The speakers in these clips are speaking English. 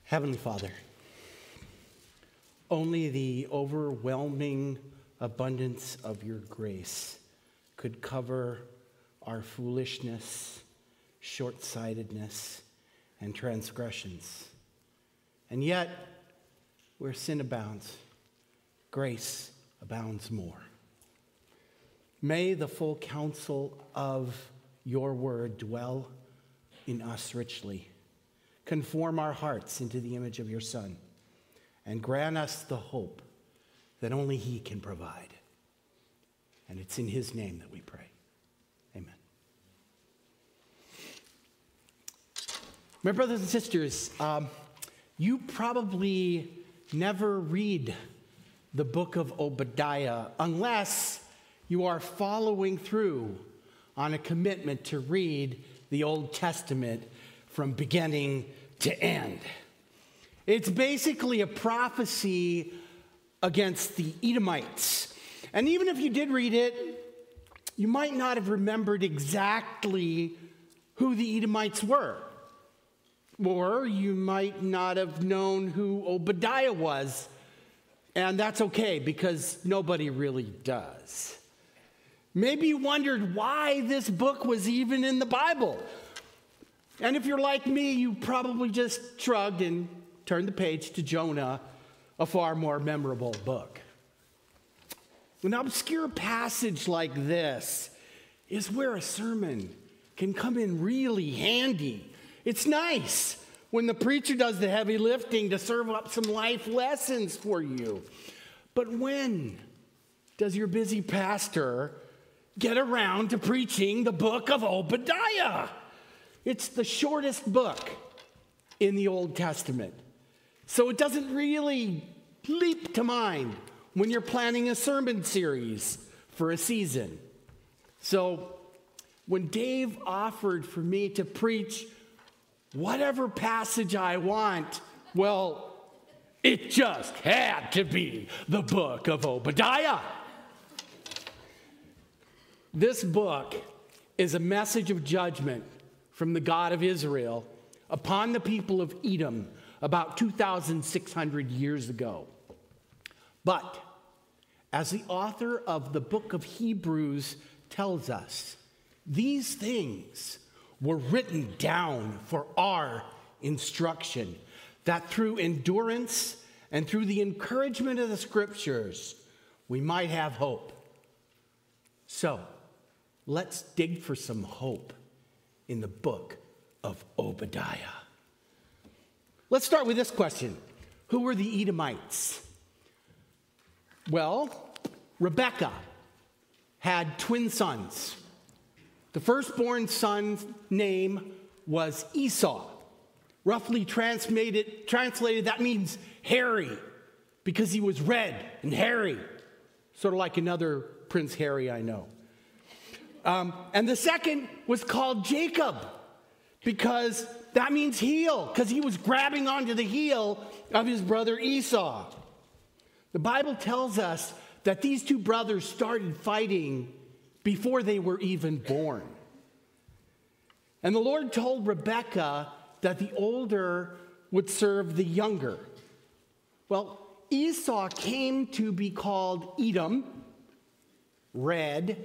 Heavenly Father, only the overwhelming abundance of your grace could cover our foolishness, short-sightedness, and transgressions. And yet, where sin abounds, grace abounds more. May the full counsel of your word dwell in us richly. Conform our hearts into the image of your Son, and grant us the hope that only he can provide. And it's in his name that we pray. Amen. My brothers and sisters, you probably never read the book of Obadiah unless you are following through on a commitment to read the Old Testament from beginning to end. It's basically a prophecy against the Edomites. And even if you did read it, you might not have remembered exactly who the Edomites were. Or you might not have known who Obadiah was. And that's okay, because nobody really does. Maybe you wondered why this book was even in the Bible. And if you're like me, you probably just shrugged and turned the page to Jonah, a far more memorable book. An obscure passage like this is where a sermon can come in really handy. It's nice when the preacher does the heavy lifting to serve up some life lessons for you. But when does your busy pastor get around to preaching the book of Obadiah? It's the shortest book in the Old Testament. So it doesn't really leap to mind when you're planning a sermon series for a season. So when Dave offered for me to preach whatever passage I want, well, it just had to be the book of Obadiah. This book is a message of judgment from the God of Israel upon the people of Edom about 2,600 years ago. But as the author of the book of Hebrews tells us, these things were written down for our instruction, that through endurance and through the encouragement of the scriptures, we might have hope. So, let's dig for some hope in the book of Obadiah. Let's start with this question. Who were the Edomites? Well, Rebekah had twin sons. The firstborn son's name was Esau. Roughly translated, that means hairy, because he was red and hairy, sort of like another Prince Harry I know. And the second was called Jacob, because that means heel, because he was grabbing onto the heel of his brother Esau. The Bible tells us that these two brothers started fighting before they were even born. And the Lord told Rebekah that the older would serve the younger. Well, Esau came to be called Edom, red,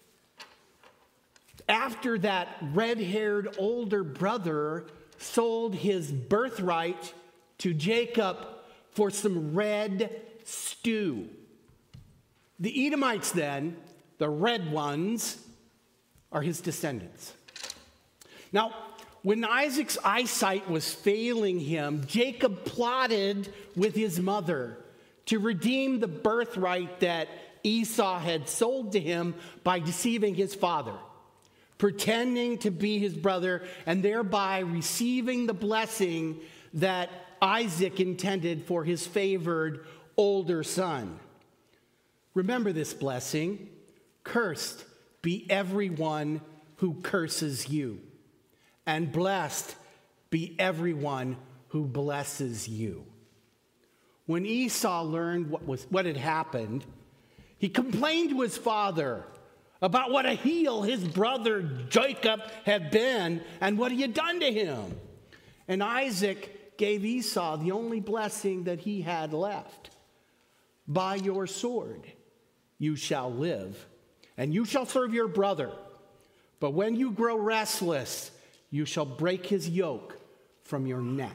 after that red-haired older brother sold his birthright to Jacob for some red stew. The Edomites then, the red ones, are his descendants. Now, when Isaac's eyesight was failing him, Jacob plotted with his mother to redeem the birthright that Esau had sold to him by deceiving his father, pretending to be his brother, and thereby receiving the blessing that Isaac intended for his favored older son. Remember this blessing. Cursed be everyone who curses you, and blessed be everyone who blesses you. When Esau learned what had happened, he complained to his father about what a heel his brother Jacob had been and what he had done to him. And Isaac gave Esau the only blessing that he had left. By your sword you shall live, and you shall serve your brother. But when you grow restless, you shall break his yoke from your neck.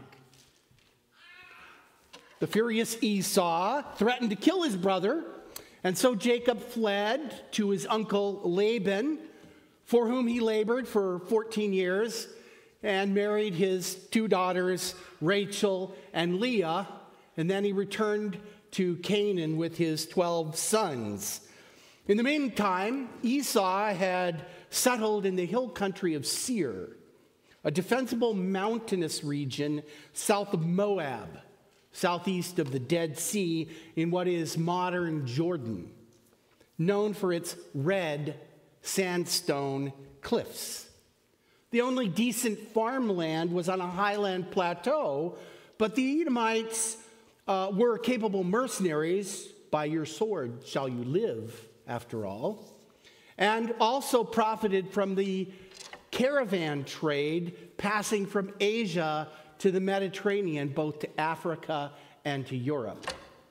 The furious Esau threatened to kill his brother, and so Jacob fled to his uncle Laban, for whom he labored for 14 years, and married his 2 daughters, Rachel and Leah, and then he returned to Canaan with his 12 sons. In the meantime, Esau had settled in the hill country of Seir, a defensible mountainous region south of Moab, southeast of the Dead Sea in what is modern Jordan, known for its red sandstone cliffs. The only decent farmland was on a highland plateau, but the Edomites were capable mercenaries. By your sword shall you live, after all, and also profited from the caravan trade passing from Asia to the Mediterranean, both to Africa and to Europe.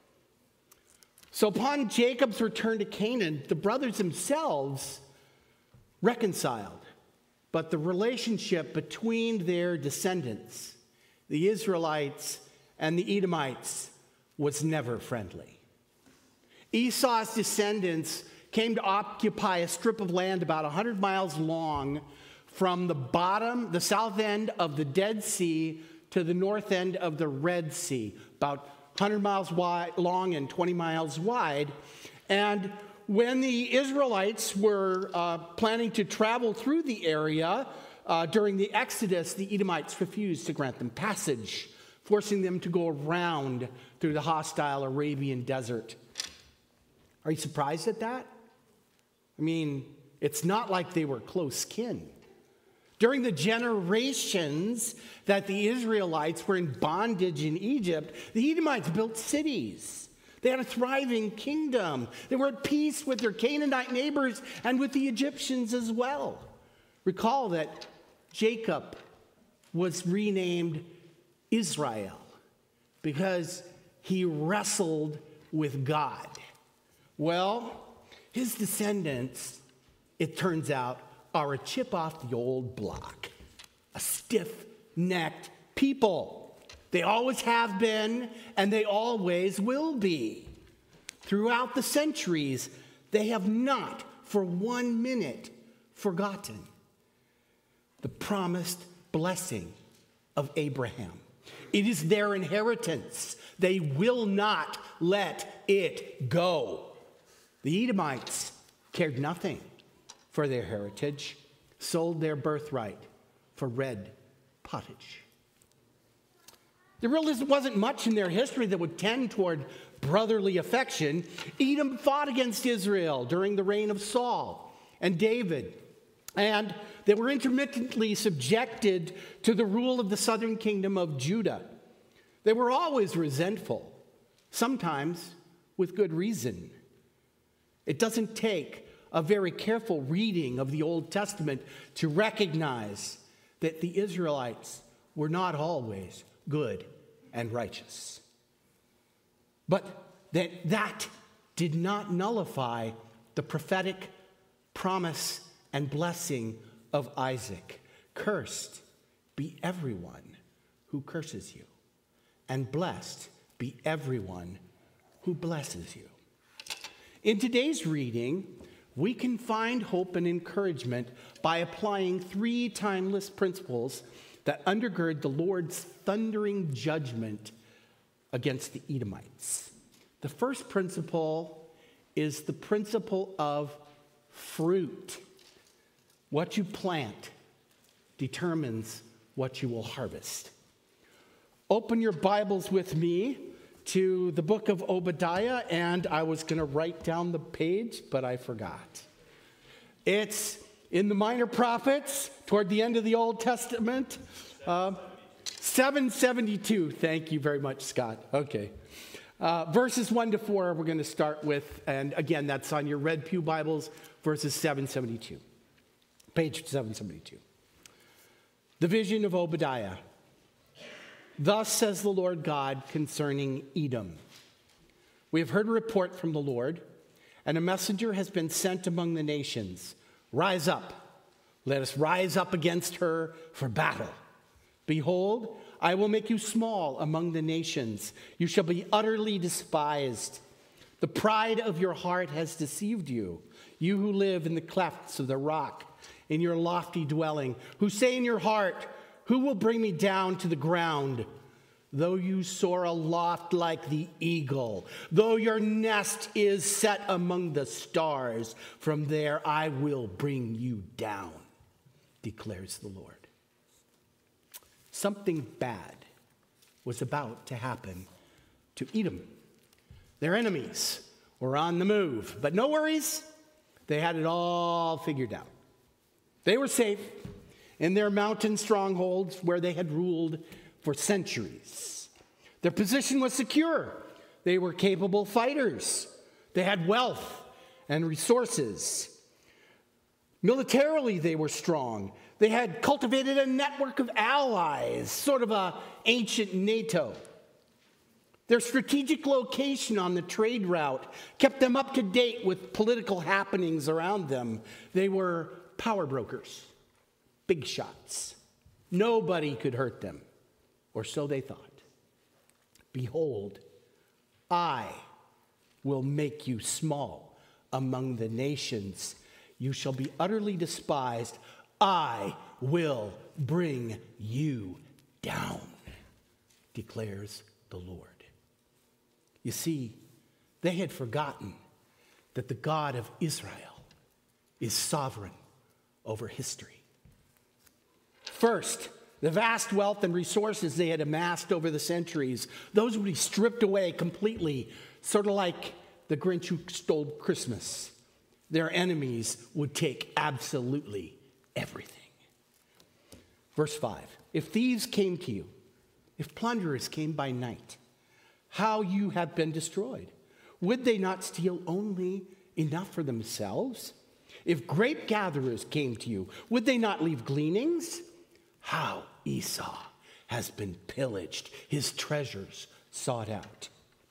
So upon Jacob's return to Canaan, the brothers themselves reconciled, but the relationship between their descendants, the Israelites and the Edomites, was never friendly. Esau's descendants came to occupy a strip of land about 100 miles long from the south end of the Dead Sea to the north end of the Red Sea, about 100 miles long and 20 miles wide. And when the Israelites were planning to travel through the area during the Exodus, the Edomites refused to grant them passage, forcing them to go around through the hostile Arabian desert. Are you surprised at that? I mean, it's not like they were close kin. During the generations that the Israelites were in bondage in Egypt, the Edomites built cities. They had a thriving kingdom. They were at peace with their Canaanite neighbors and with the Egyptians as well. Recall that Jacob was renamed Israel because he wrestled with God. Well, his descendants, it turns out, are a chip off the old block, a stiff-necked people. They always have been, and they always will be. Throughout the centuries, they have not for 1 minute forgotten the promised blessing of Abraham. It is their inheritance. They will not let it go. The Edomites cared nothing for their heritage, sold their birthright for red pottage. There really wasn't much in their history that would tend toward brotherly affection. Edom fought against Israel during the reign of Saul and David, and they were intermittently subjected to the rule of the southern kingdom of Judah. They were always resentful, sometimes with good reason. It doesn't take a very careful reading of the Old Testament to recognize that the Israelites were not always good and righteous. But that did not nullify the prophetic promise and blessing of Isaac. Cursed be everyone who curses you, and blessed be everyone who blesses you. In today's reading, we can find hope and encouragement by applying 3 timeless principles that undergird the Lord's thundering judgment against the Edomites. The first principle is the principle of fruit. What you plant determines what you will harvest. Open your Bibles with me to the book of Obadiah, and I was going to write down the page, but I forgot. It's in the Minor Prophets, toward the end of the Old Testament. 772. Thank you very much, Scott. Okay. Verses 1 to 4 we're going to start with, and again, that's on your Red Pew Bibles, verses 772. Page 772. The vision of Obadiah. Thus says the Lord God concerning Edom. We have heard a report from the Lord, and a messenger has been sent among the nations. Rise up. Let us rise up against her for battle. Behold, I will make you small among the nations. You shall be utterly despised. The pride of your heart has deceived you, you who live in the clefts of the rock, in your lofty dwelling, who say in your heart, who will bring me down to the ground? Though you soar aloft like the eagle, though your nest is set among the stars, from there I will bring you down, declares the Lord. Something bad was about to happen to Edom. Their enemies were on the move, but no worries. They had it all figured out. They were safe in their mountain strongholds where they had ruled for centuries. Their position was secure. They were capable fighters. They had wealth and resources. Militarily, they were strong. They had cultivated a network of allies, sort of an ancient NATO. Their strategic location on the trade route kept them up to date with political happenings around them. They were power brokers, big shots. Nobody could hurt them, or so they thought. Behold, I will make you small among the nations. You shall be utterly despised. I will bring you down, declares the Lord. You see, they had forgotten that the God of Israel is sovereign over history. First, the vast wealth and resources they had amassed over the centuries, those would be stripped away completely, sort of like the Grinch who stole Christmas. Their enemies would take absolutely everything. Verse 5, if thieves came to you, if plunderers came by night, how you have been destroyed. Would they not steal only enough for themselves? If grape gatherers came to you, would they not leave gleanings? How Esau has been pillaged, his treasures sought out.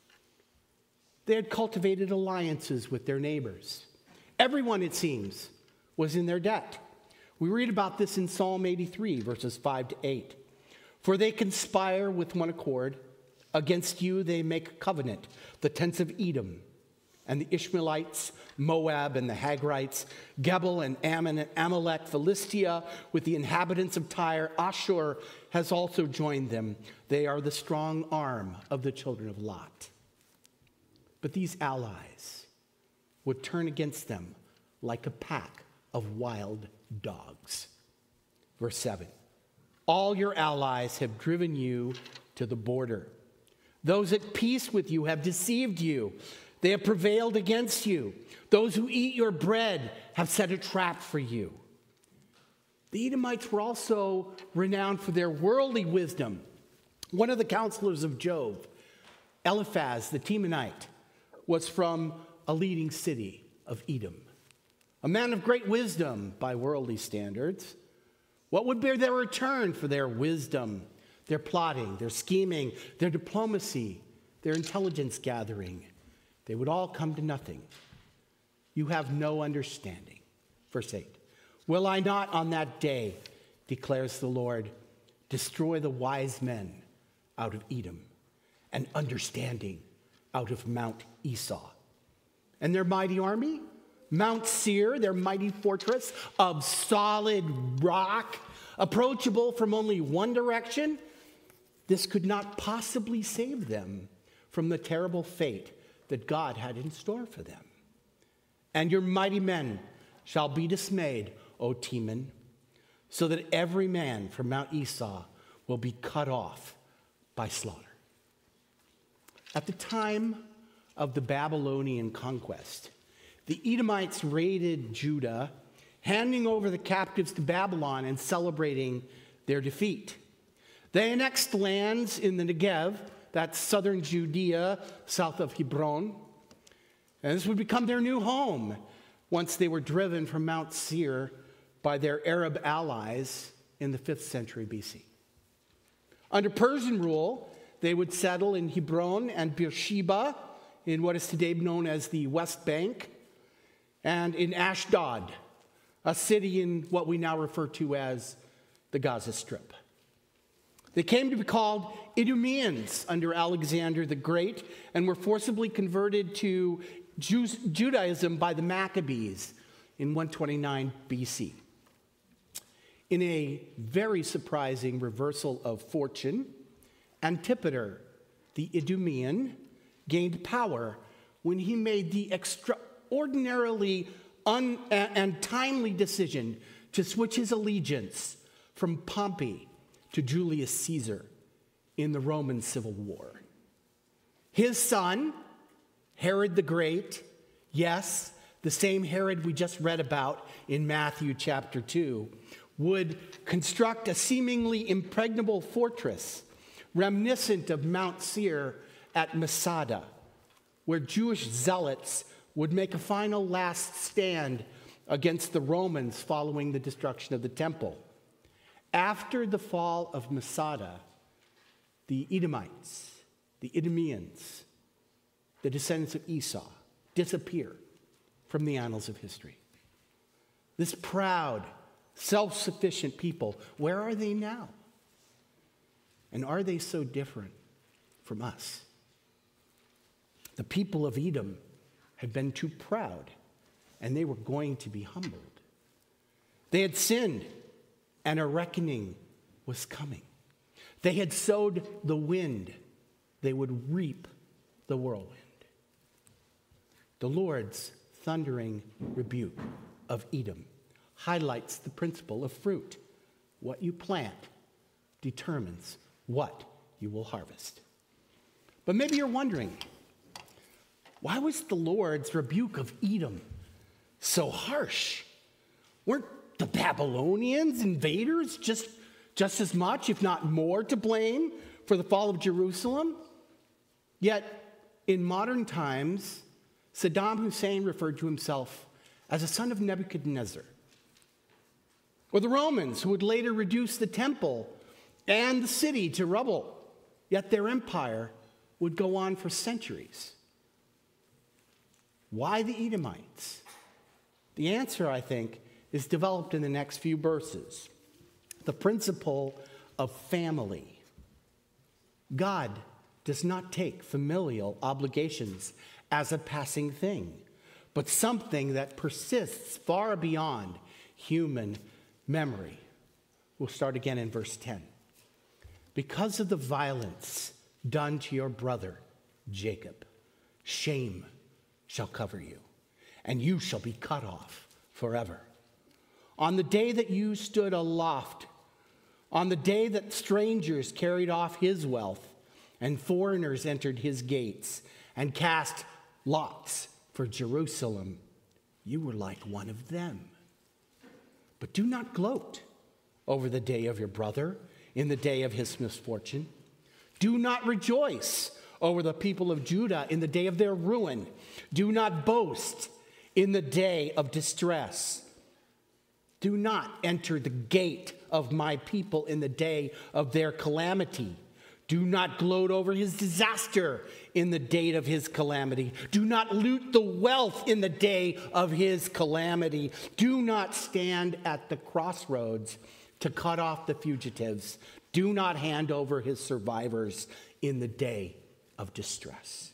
They had cultivated alliances with their neighbors. Everyone, it seems, was in their debt. We read about this in Psalm 83, verses 5 to 8. For they conspire with one accord. Against you they make a covenant, the tents of Edom, and the Ishmaelites, Moab and the Hagrites, Gebel and Ammon and Amalek, Philistia, with the inhabitants of Tyre. Ashur has also joined them. They are the strong arm of the children of Lot. But these allies would turn against them like a pack of wild dogs. Verse 7, all your allies have driven you to the border. Those at peace with you have deceived you. They have prevailed against you. Those who eat your bread have set a trap for you. The Edomites were also renowned for their worldly wisdom. One of the counselors of Job, Eliphaz the Temanite, was from a leading city of Edom. A man of great wisdom by worldly standards. What would be their return for their wisdom? Their plotting, their scheming, their diplomacy, their intelligence gathering. They would all come to nothing. You have no understanding. Verse 8. Will I not on that day, declares the Lord, destroy the wise men out of Edom and understanding out of Mount Esau? And their mighty army, Mount Seir, their mighty fortress of solid rock, approachable from only one direction, this could not possibly save them from the terrible fate that God had in store for them. And your mighty men shall be dismayed, O Teman, so that every man from Mount Esau will be cut off by slaughter. At the time of the Babylonian conquest, the Edomites raided Judah, handing over the captives to Babylon and celebrating their defeat. They annexed lands in the Negev, that's southern Judea, south of Hebron. And this would become their new home once they were driven from Mount Seir by their Arab allies in the 5th century BC. Under Persian rule, they would settle in Hebron and Beersheba in what is today known as the West Bank, and in Ashdod, a city in what we now refer to as the Gaza Strip. They came to be called Idumeans under Alexander the Great and were forcibly converted to Judaism by the Maccabees in 129 BC. In a very surprising reversal of fortune, Antipater, the Idumean, gained power when he made the extraordinarily and timely decision to switch his allegiance from Pompey to Julius Caesar in the Roman Civil War. His son, Herod the Great, yes, the same Herod we just read about in Matthew chapter 2, would construct a seemingly impregnable fortress reminiscent of Mount Seir at Masada, where Jewish zealots would make a final last stand against the Romans following the destruction of the temple. After the fall of Masada, the Edomites, the Idumeans, the descendants of Esau, disappear from the annals of history. This proud, self-sufficient people, where are they now? And are they so different from us? The people of Edom had been too proud, and they were going to be humbled. They had sinned, and a reckoning was coming. They had sowed the wind, they would reap the whirlwind. The Lord's thundering rebuke of Edom highlights the principle of fruit. What you plant determines what you will harvest. But maybe you're wondering, why was the Lord's rebuke of Edom so harsh? Weren't the Babylonians, invaders, just as much, if not more, to blame for the fall of Jerusalem? Yet, in modern times, Saddam Hussein referred to himself as a son of Nebuchadnezzar. Or the Romans, who would later reduce the temple and the city to rubble, yet their empire would go on for centuries. Why the Edomites? The answer, I think, is developed in the next few verses. The principle of family. God does not take familial obligations as a passing thing, but something that persists far beyond human memory. We'll start again in verse 10. Because of the violence done to your brother, Jacob, shame shall cover you, and you shall be cut off forever. On the day that you stood aloft, on the day that strangers carried off his wealth, and foreigners entered his gates, and cast lots for Jerusalem, you were like one of them. But do not gloat over the day of your brother, in the day of his misfortune. Do not rejoice over the people of Judah in the day of their ruin. Do not boast in the day of distress. Do not enter the gate of my people in the day of their calamity. Do not gloat over his disaster in the day of his calamity. Do not loot the wealth in the day of his calamity. Do not stand at the crossroads to cut off the fugitives. Do not hand over his survivors in the day of distress.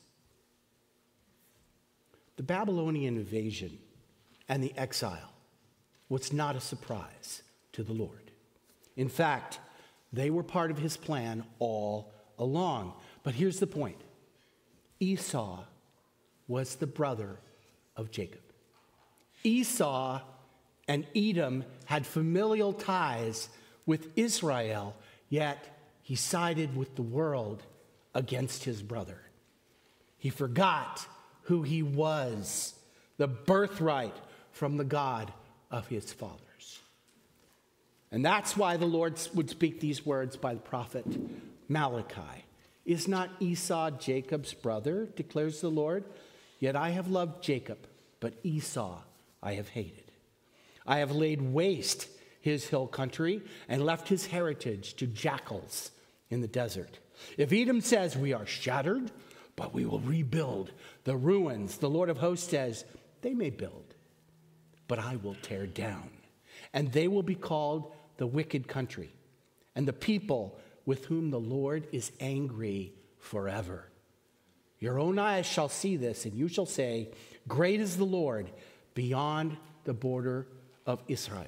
The Babylonian invasion and the exile was not a surprise to the Lord. In fact, they were part of his plan all along. But here's the point. Esau was the brother of Jacob. Esau and Edom had familial ties with Israel, yet he sided with the world against his brother. He forgot who he was, the birthright from the God of his fathers. And that's why the Lord would speak these words by the prophet Malachi. Is not Esau Jacob's brother, declares the Lord? Yet I have loved Jacob, but Esau I have hated. I have laid waste his hill country and left his heritage to jackals in the desert. If Edom says, we are shattered, but we will rebuild the ruins, the Lord of hosts says, they may build, but I will tear down. And they will be called the wicked country, and the people with whom the Lord is angry forever. Your own eyes shall see this, and you shall say, great is the Lord beyond the border of Israel.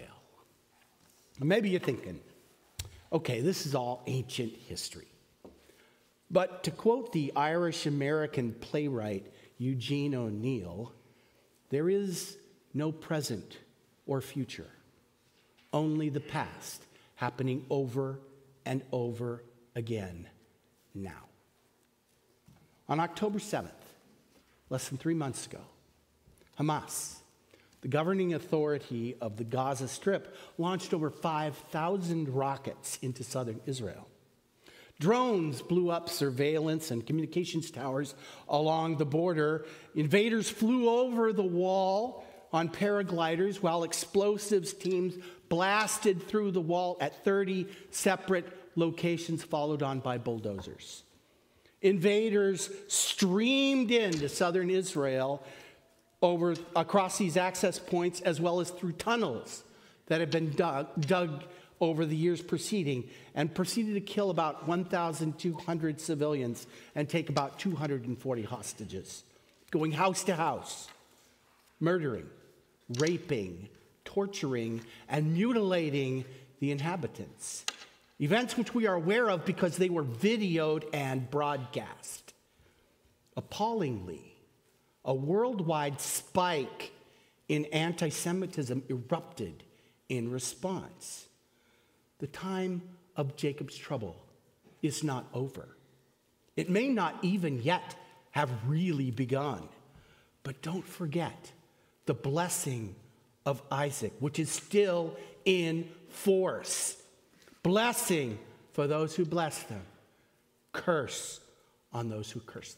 Maybe you're thinking, okay, this is all ancient history. But to quote the Irish-American playwright Eugene O'Neill, there is no present or future, only the past happening over and over again now. On October 7th, less than 3 months ago, Hamas, the governing authority of the Gaza Strip, launched over 5,000 rockets into southern Israel. Drones blew up surveillance and communications towers along the border. Invaders flew over the wall on paragliders while explosives teams blasted through the wall at 30 separate locations, followed on by bulldozers. Invaders streamed into southern Israel across these access points, as well as through tunnels that had been dug over the years preceding, and proceeded to kill about 1,200 civilians and take about 240 hostages, going house to house, murdering, raping, torturing, and mutilating the inhabitants. Events which we are aware of because they were videoed and broadcast. Appallingly, a worldwide spike in anti-Semitism erupted in response. The time of Jacob's trouble is not over. It may not even yet have really begun. But don't forget the blessing of Isaac, which is still in force. Blessing for those who bless them. Curse on those who curse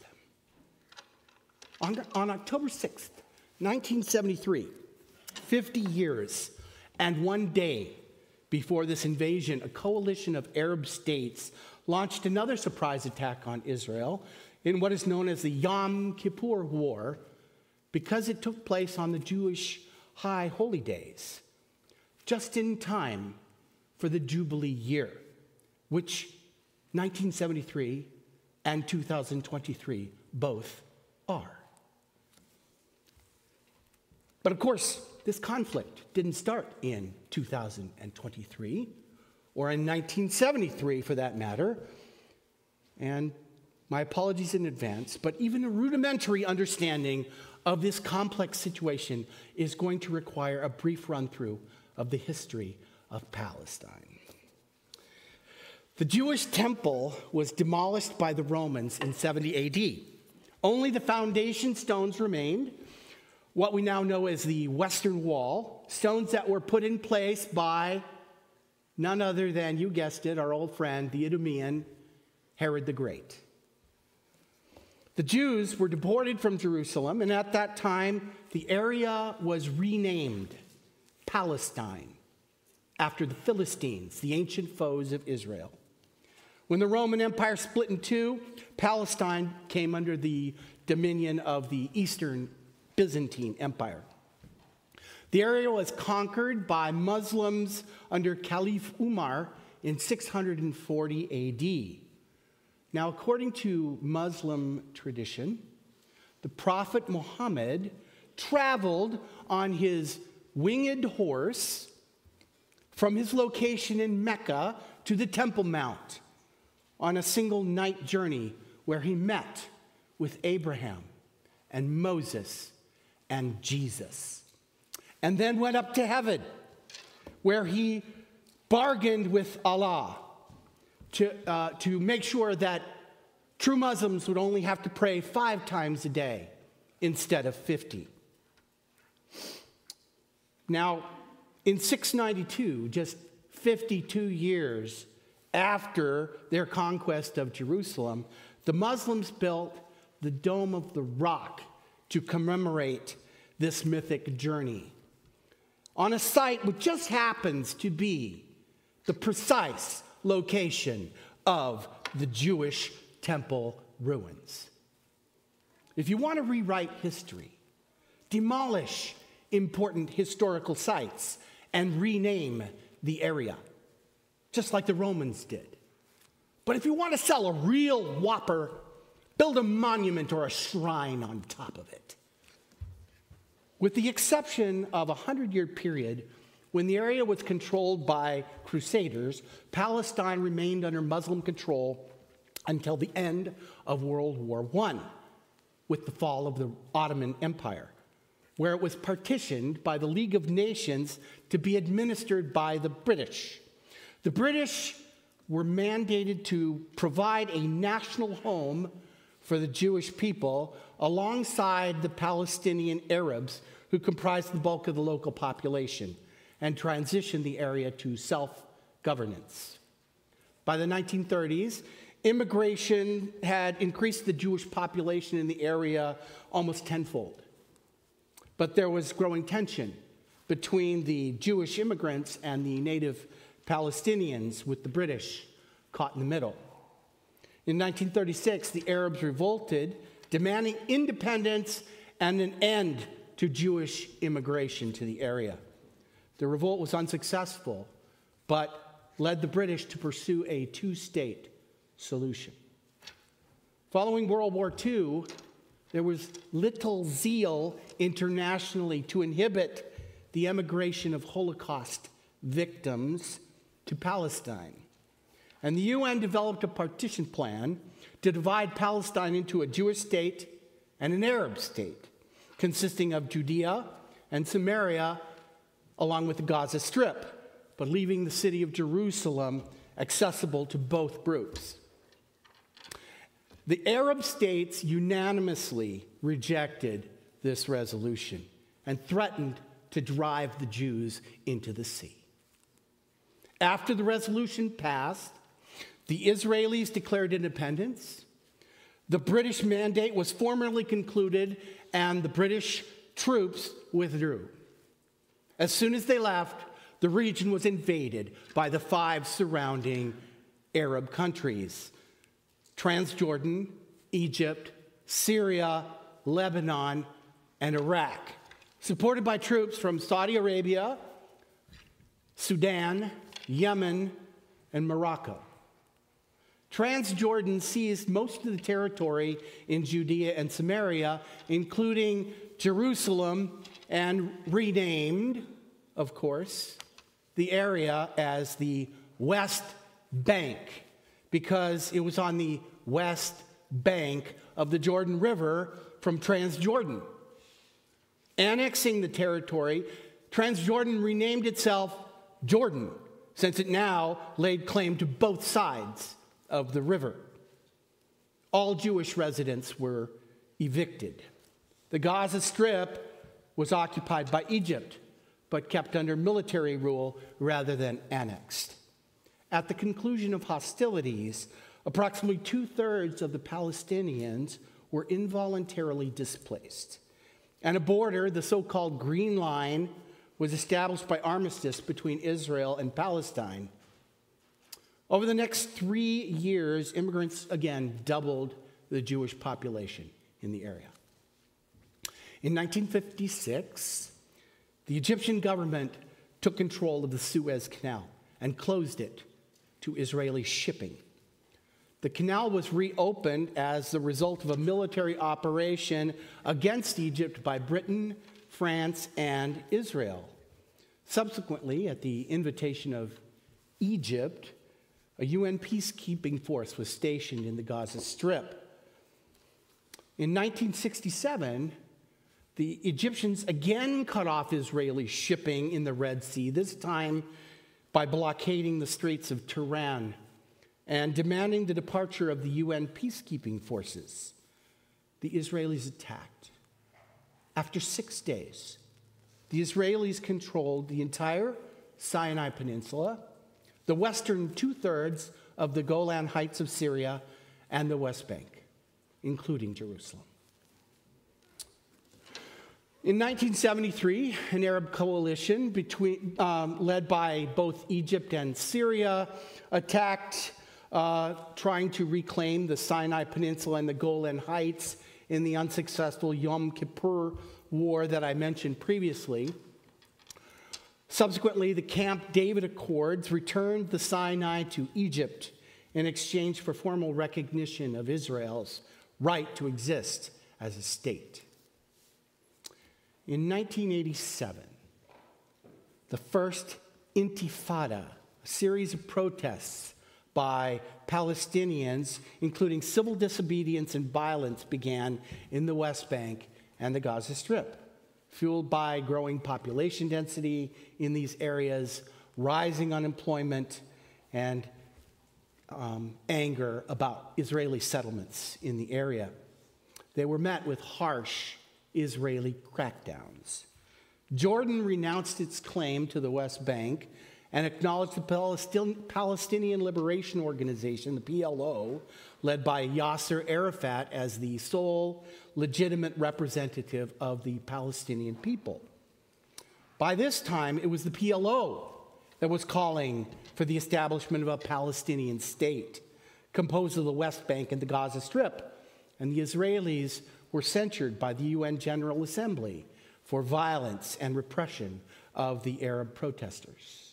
them. On October 6th, 1973, 50 years and 1 day before this invasion, a coalition of Arab states launched another surprise attack on Israel in what is known as the Yom Kippur War, because it took place on the Jewish high holy days, just in time for the Jubilee year, which 1973 and 2023 both are. But of course, this conflict didn't start in 2023, or in 1973 for that matter. And my apologies in advance, but even a rudimentary understanding of this complex situation is going to require a brief run-through of the history of Palestine. The Jewish temple was demolished by the Romans in 70 AD. Only the foundation stones remained, what we now know as the Western Wall, stones that were put in place by none other than, you guessed it, our old friend, the Idumean Herod the Great. The Jews were deported from Jerusalem, and at that time, the area was renamed Palestine, after the Philistines, the ancient foes of Israel. When the Roman Empire split in two, Palestine came under the dominion of the Eastern Byzantine Empire. The area was conquered by Muslims under Caliph Umar in 640 AD. Now, according to Muslim tradition, the Prophet Muhammad traveled on his winged horse from his location in Mecca to the Temple Mount on a single night journey, where he met with Abraham and Moses and Jesus, and then went up to heaven, where he bargained with Allah to make sure that true Muslims would only have to pray 5 times a day instead of 50. Now, in 692, just 52 years after their conquest of Jerusalem, the Muslims built the Dome of the Rock to commemorate this mythic journey on a site which just happens to be the precise location of the Jewish temple ruins. If you want to rewrite history, demolish important historical sites and rename the area, just like the Romans did. But if you want to sell a real whopper, build a monument or a shrine on top of it. With the exception of a 100-year period when the area was controlled by Crusaders, Palestine remained under Muslim control until the end of World War I, with the fall of the Ottoman Empire, where it was partitioned by the League of Nations to be administered by the British. The British were mandated to provide a national home for the Jewish people alongside the Palestinian Arabs who comprised the bulk of the local population and transition the area to self-governance. By the 1930s, immigration had increased the Jewish population in the area almost tenfold. But there was growing tension between the Jewish immigrants and the native Palestinians, with the British caught in the middle. In 1936, the Arabs revolted, demanding independence and an end to Jewish immigration to the area. The revolt was unsuccessful, but led the British to pursue a two-state solution. Following World War II, there was little zeal internationally to inhibit the emigration of Holocaust victims to Palestine. And the UN developed a partition plan to divide Palestine into a Jewish state and an Arab state, consisting of Judea and Samaria, along with the Gaza Strip, but leaving the city of Jerusalem accessible to both groups. The Arab states unanimously rejected this resolution and threatened to drive the Jews into the sea. After the resolution passed, the Israelis declared independence. The British mandate was formally concluded, and the British troops withdrew. As soon as they left, the region was invaded by the 5 surrounding Arab countries: Transjordan, Egypt, Syria, Lebanon, and Iraq, supported by troops from Saudi Arabia, Sudan, Yemen, and Morocco. Transjordan seized most of the territory in Judea and Samaria, including Jerusalem, and renamed, of course, the area as the West Bank, because it was on the west bank of the Jordan River from Transjordan. Annexing the territory, Transjordan renamed itself Jordan, since it now laid claim to both sides of the river. All Jewish residents were evicted. The Gaza Strip was occupied by Egypt, but kept under military rule rather than annexed. At the conclusion of hostilities, approximately 2/3 of the Palestinians were involuntarily displaced, and a border, the so-called Green Line, was established by armistice between Israel and Palestine. Over the next 3 years, immigrants again doubled the Jewish population in the area. In 1956, the Egyptian government took control of the Suez Canal and closed it to Israeli shipping. The canal was reopened as the result of a military operation against Egypt by Britain, France, and Israel. Subsequently, at the invitation of Egypt, a UN peacekeeping force was stationed in the Gaza Strip. In 1967, the Egyptians again cut off Israeli shipping in the Red Sea, this time by blockading the Straits of Tiran and demanding the departure of the UN peacekeeping forces. The Israelis attacked. After 6 days, the Israelis controlled the entire Sinai Peninsula, the western 2/3 of the Golan Heights of Syria, and the West Bank, including Jerusalem. In 1973, an Arab coalition led by both Egypt and Syria attacked trying to reclaim the Sinai Peninsula and the Golan Heights in the unsuccessful Yom Kippur War that I mentioned previously. Subsequently, the Camp David Accords returned the Sinai to Egypt in exchange for formal recognition of Israel's right to exist as a state. In 1987, the first Intifada, a series of protests by Palestinians, including civil disobedience and violence, began in the West Bank and the Gaza Strip, fueled by growing population density in these areas, rising unemployment, and anger about Israeli settlements in the area. They were met with harsh Israeli crackdowns. Jordan renounced its claim to the West Bank and acknowledged the Palestinian Liberation Organization, the PLO, led by Yasser Arafat as the sole legitimate representative of the Palestinian people. By this time, it was the PLO that was calling for the establishment of a Palestinian state composed of the West Bank and the Gaza Strip, and the Israelis were censured by the UN General Assembly for violence and repression of the Arab protesters.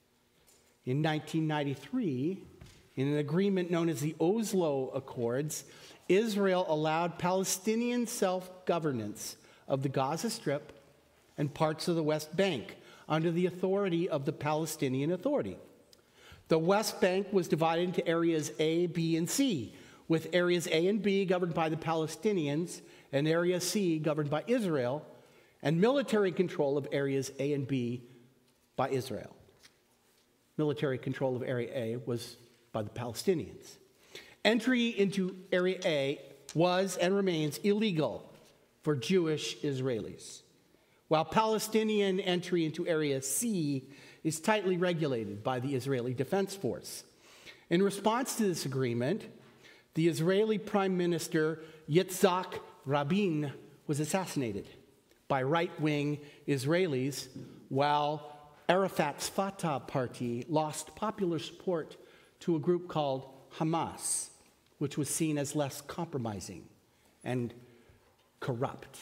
In 1993, in an agreement known as the Oslo Accords, Israel allowed Palestinian self-governance of the Gaza Strip and parts of the West Bank under the authority of the Palestinian Authority. The West Bank was divided into areas A, B, and C, with areas A and B governed by the Palestinians and area C governed by Israel, and military control of areas A and B by Israel. Military control of Area A was by the Palestinians. Entry into Area A was and remains illegal for Jewish Israelis, while Palestinian entry into Area C is tightly regulated by the Israeli Defense Force. In response to this agreement, the Israeli Prime Minister Yitzhak Rabin was assassinated by right-wing Israelis, while Arafat's Fatah party lost popular support to a group called Hamas, which was seen as less compromising and corrupt.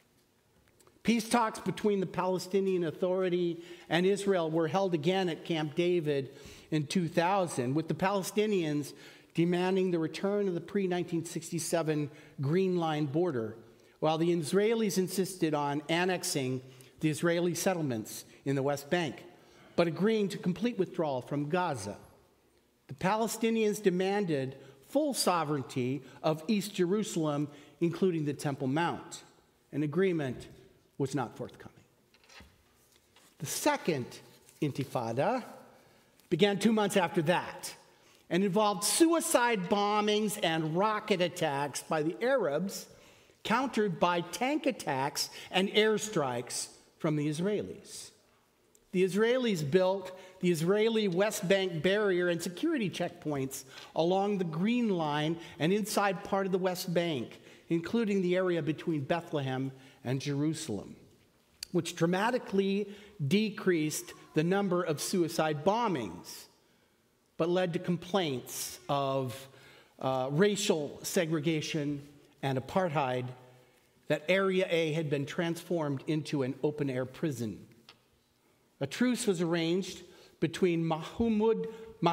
Peace talks between the Palestinian Authority and Israel were held again at Camp David in 2000, with the Palestinians demanding the return of the pre-1967 Green Line border, while the Israelis insisted on annexing the Israeli settlements in the West Bank, but agreeing to complete withdrawal from Gaza. The Palestinians demanded full sovereignty of East Jerusalem, including the Temple Mount. An agreement was not forthcoming. The second Intifada began 2 months after that and involved suicide bombings and rocket attacks by the Arabs, countered by tank attacks and airstrikes from the Israelis. The Israelis built the Israeli West Bank barrier and security checkpoints along the Green Line and inside part of the West Bank, including the area between Bethlehem and Jerusalem, which dramatically decreased the number of suicide bombings, but led to complaints of racial segregation and apartheid, that Area A had been transformed into an open-air prison. A truce was arranged between Mahmoud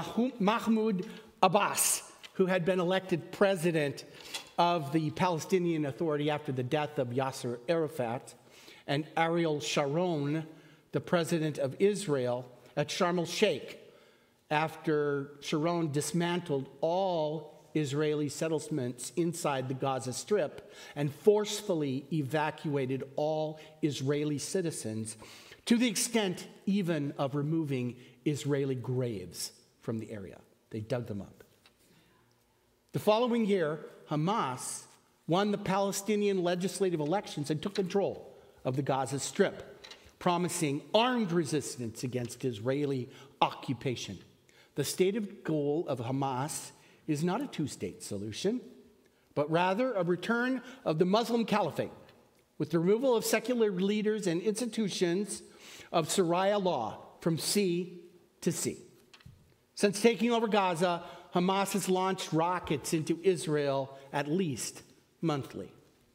Abbas, who had been elected president of the Palestinian Authority after the death of Yasser Arafat, and Ariel Sharon, the president of Israel, at Sharm el-Sheikh, after Sharon dismantled all Israeli settlements inside the Gaza Strip and forcefully evacuated all Israeli citizens, to the extent even of removing Israeli graves from the area. They dug them up. The following year, Hamas won the Palestinian legislative elections and took control of the Gaza Strip, promising armed resistance against Israeli occupation. The stated goal of Hamas is not a two-state solution, but rather a return of the Muslim caliphate with the removal of secular leaders and institutions of Sharia law from sea to sea. Since taking over Gaza, Hamas has launched rockets into Israel at least monthly,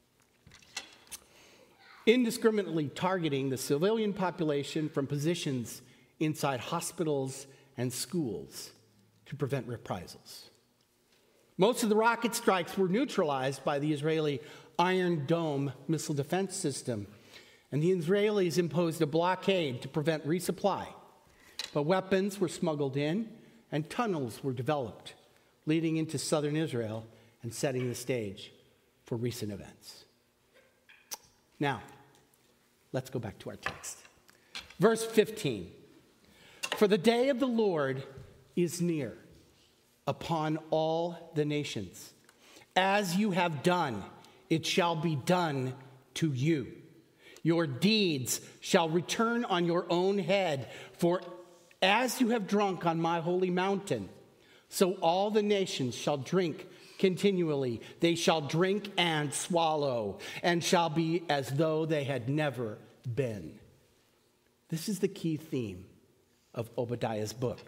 indiscriminately targeting the civilian population from positions inside hospitals and schools to prevent reprisals. Most of the rocket strikes were neutralized by the Israeli Iron Dome missile defense system, and the Israelis imposed a blockade to prevent resupply. But weapons were smuggled in, and tunnels were developed, leading into southern Israel and setting the stage for recent events. Now, let's go back to our text. Verse 15. For the day of the Lord is near upon all the nations. As you have done, it shall be done to you. Your deeds shall return on your own head, for as you have drunk on my holy mountain, so all the nations shall drink continually. They shall drink and swallow, and shall be as though they had never been. This is the key theme of Obadiah's book.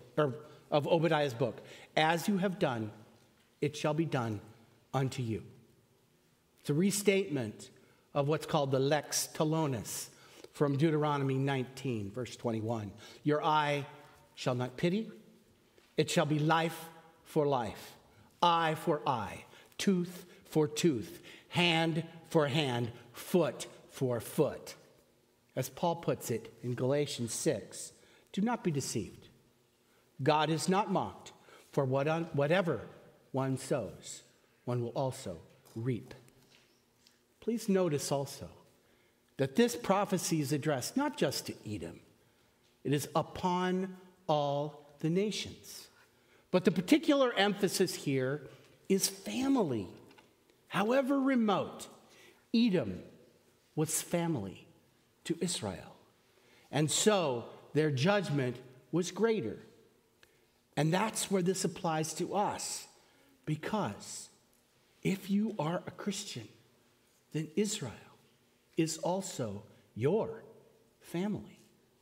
As you have done, it shall be done unto you. It's a restatement of what's called the lex talionis from Deuteronomy 19, verse 21. Your eye shall not pity. It shall be life for life, eye for eye, tooth for tooth, hand for hand, foot for foot. As Paul puts it in Galatians 6, do not be deceived. God is not mocked, for whatever one sows, one will also reap. Please notice also that this prophecy is addressed not just to Edom, it is upon all the nations. But the particular emphasis here is family. However remote, Edom was family to Israel. And so their judgment was greater. And that's where this applies to us. Because if you are a Christian, then Israel is also your family.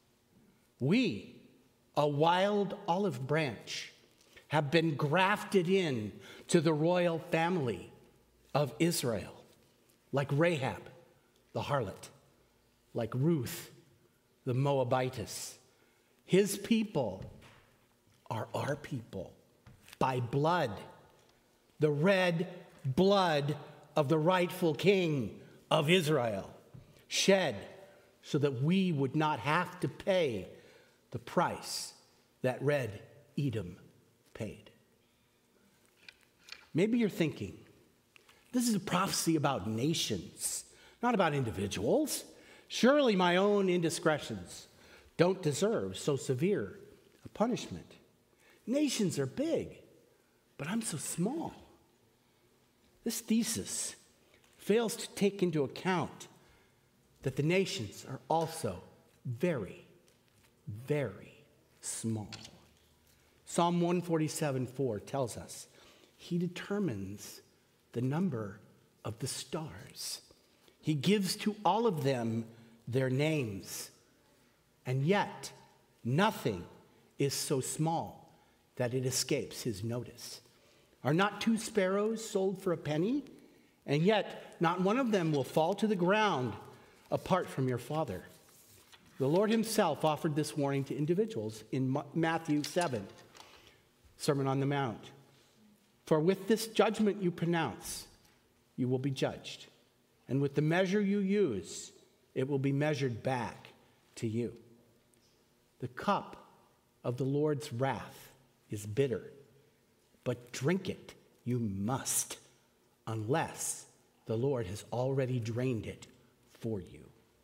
We, a wild olive branch, have been grafted in to the royal family of Israel, like Rahab, the harlot, like Ruth, the Moabitess. His people are our people by blood, the red blood of the rightful king of Israel, shed so that we would not have to pay the price that red Edom paid. Maybe you're thinking, this is a prophecy about nations, not about individuals. Surely my own indiscretions don't deserve so severe a punishment. Nations are big, but I'm so small. This thesis fails to take into account that the nations are also very, very small. Psalm 147:4 tells us he determines the number of the stars. He gives to all of them their names. And yet, nothing is so small that it escapes his notice. Are not 2 sparrows sold for a penny? And yet, not one of them will fall to the ground apart from your Father. The Lord himself offered this warning to individuals in Matthew 7, Sermon on the Mount. For with this judgment you pronounce, you will be judged. And with the measure you use, it will be measured back to you. The cup of the Lord's wrath is bitter, but drink it you must, unless the Lord has already drained it for you.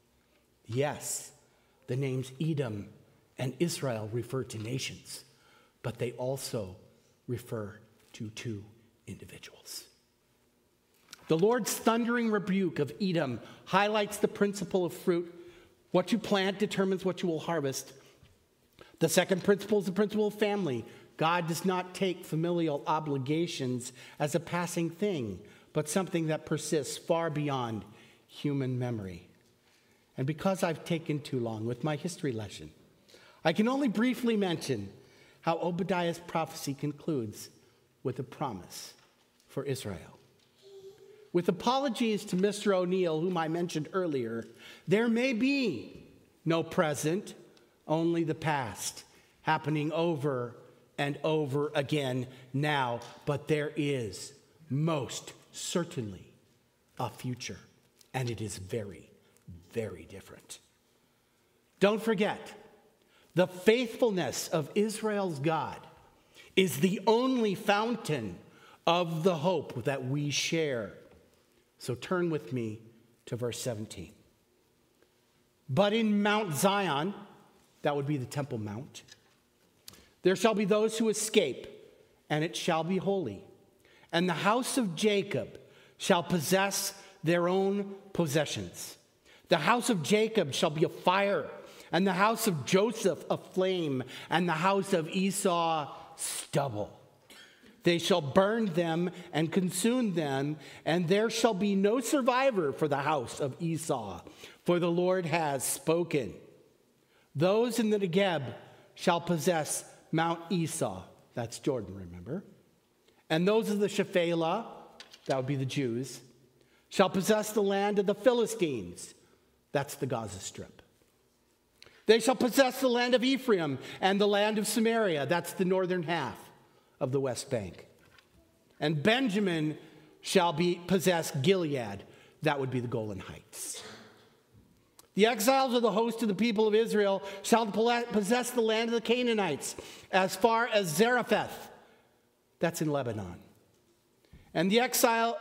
Yes, the names Edom and Israel refer to nations, but they also refer to 2 individuals. The Lord's thundering rebuke of Edom highlights the principle of fruit. What you plant determines what you will harvest. The second principle is the principle of family. God does not take familial obligations as a passing thing, but something that persists far beyond human memory. And because I've taken too long with my history lesson, I can only briefly mention how Obadiah's prophecy concludes with a promise for Israel. With apologies to Mr. O'Neill, whom I mentioned earlier, there may be no present, only the past, happening over and over again now. But there is most certainly a future, and it is very, very different. Don't forget, the faithfulness of Israel's God is the only fountain of the hope that we share. So turn with me to verse 17. But in Mount Zion, that would be the Temple Mount, there shall be those who escape, and it shall be holy. And the house of Jacob shall possess their own possessions. The house of Jacob shall be a fire, and the house of Joseph a flame, and the house of Esau stubble. They shall burn them and consume them, and there shall be no survivor for the house of Esau, for the Lord has spoken. Those in the Negeb shall possess Mount Esau, that's Jordan, remember? And those of the Shephelah, that would be the Jews, shall possess the land of the Philistines, that's the Gaza Strip. They shall possess the land of Ephraim and the land of Samaria, that's the northern half of the West Bank. And Benjamin shall possess Gilead, that would be the Golan Heights. The exiles of the host of the people of Israel shall possess the land of the Canaanites as far as Zarephath, that's in Lebanon. And the exiles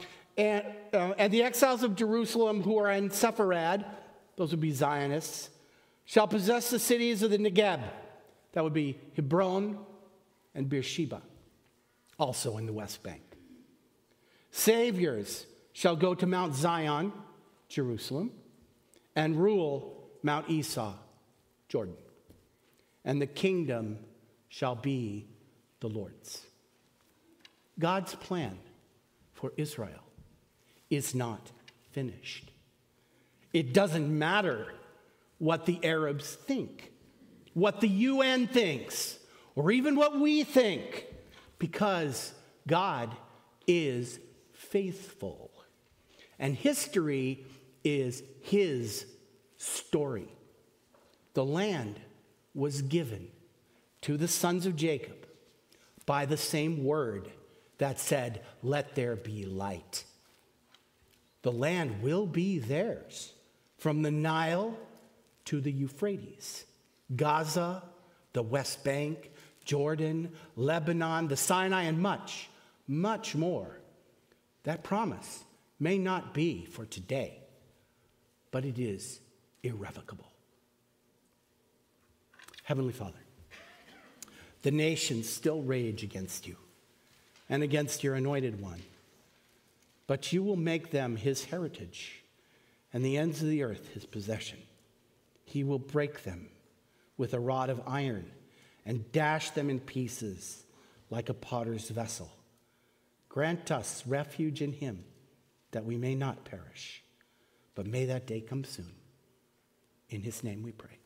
of Jerusalem who are in Sepharad, those would be Zionists, shall possess the cities of the Negeb, that would be Hebron and Beersheba, also in the West Bank. Saviors shall go to Mount Zion, Jerusalem, and rule Mount Esau, Jordan. And the kingdom shall be the Lord's. God's plan for Israel is not finished. It doesn't matter what the Arabs think, what the UN thinks, or even what we think, because God is faithful. And history is his story. The land was given to the sons of Jacob by the same word that said, "Let there be light." The land will be theirs from the Nile to the Euphrates, Gaza, the West Bank, Jordan, Lebanon, the Sinai, and much, much more. That promise may not be for today, but it is irrevocable. Heavenly Father, the nations still rage against you and against your anointed one, but you will make them his heritage and the ends of the earth his possession. He will break them with a rod of iron and dash them in pieces like a potter's vessel. Grant us refuge in him, that we may not perish, but may that day come soon. In his name we pray.